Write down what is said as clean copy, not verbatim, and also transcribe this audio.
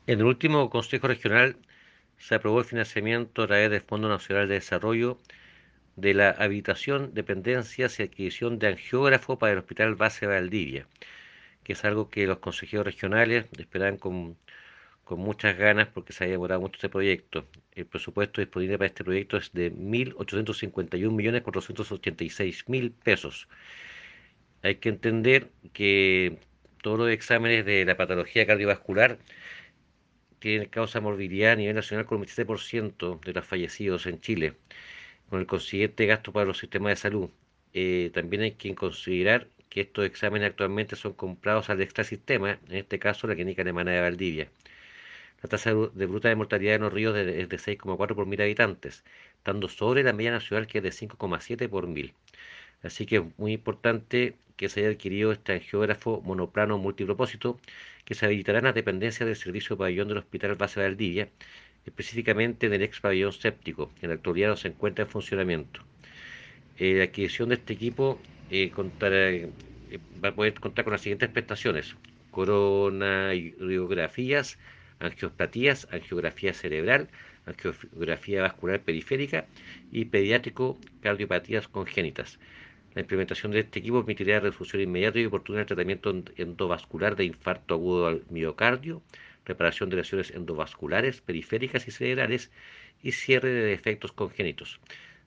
En el último Consejo Regional se aprobó el financiamiento a través del Fondo Nacional de Desarrollo de la habilitación, dependencias y adquisición de angiógrafo para el Hospital Base Valdivia, que es algo que los consejeros regionales esperan con muchas ganas porque se ha demorado mucho este proyecto. El presupuesto disponible para este proyecto es de 1.851.486.000 pesos. Hay que entender que todos los exámenes de la patología cardiovascular tienen causa morbilidad a nivel nacional con un 27% de los fallecidos en Chile, con el consiguiente gasto para los sistemas de salud. También hay que considerar que estos exámenes actualmente son comprados al extrasistema, en este caso la Clínica Alemana de Valdivia. La tasa de bruta de mortalidad en los ríos es de 6,4 por mil habitantes, estando sobre la media nacional que es de 5,7 por mil. Así que es muy importante que se haya adquirido este angiógrafo monoplano multipropósito que se habilitará en las dependencias del servicio pabellón del Hospital Base de Valdivia, específicamente en el ex pabellón séptico, que en la actualidad no se encuentra en funcionamiento. La adquisición de este equipo va a poder contar con las siguientes prestaciones: coronariografías, angioplatías, angiografía cerebral, angiografía vascular periférica y pediátrico cardiopatías congénitas. La implementación de este equipo permitirá refusión inmediata y oportuna del tratamiento endovascular de infarto agudo al miocardio, reparación de lesiones endovasculares, periféricas y cerebrales y cierre de defectos congénitos.